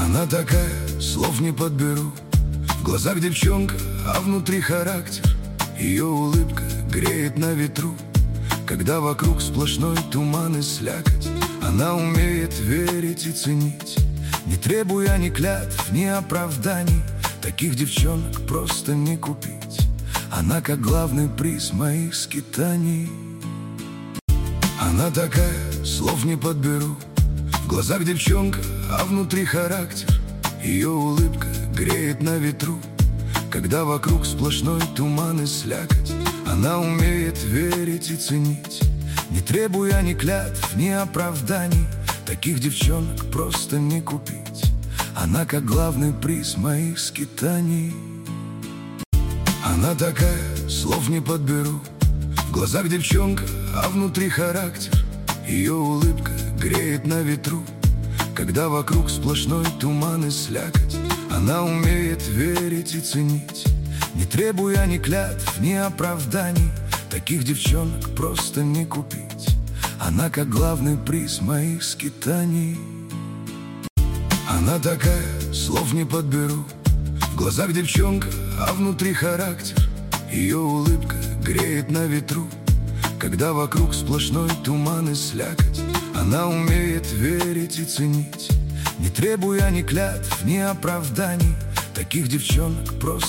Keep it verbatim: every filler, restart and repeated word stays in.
Она такая, слов не подберу. В глазах девчонка, а внутри характер. Ее улыбка греет на ветру, когда вокруг сплошной туман и слякоть. Она умеет верить и ценить, не требуя ни клятв, ни оправданий. Таких девчонок просто не купить. Она как главный приз моих скитаний. Она такая, слов не подберу. В глазах девчонка, а внутри характер. Ее улыбка греет на ветру, когда вокруг сплошной туман и слякоть. Она умеет верить и ценить, не требуя ни клятв, ни оправданий. Таких девчонок просто не купить. Она как главный приз моих скитаний. Она такая, слов не подберу. В глазах девчонка, а внутри характер. Ее улыбка греет на ветру, когда вокруг сплошной туман и слякоть. Она умеет верить и ценить, не требуя ни клятв, ни оправданий. Таких девчонок просто не купить. Она как главный приз моих скитаний. Она такая, слов не подберу. В глазах девчонка, а внутри характер. Ее улыбка греет на ветру, когда вокруг сплошной туман и слякоть. Она умеет верить и ценить, не требуя ни клятв, ни оправданий. Таких девчонок просто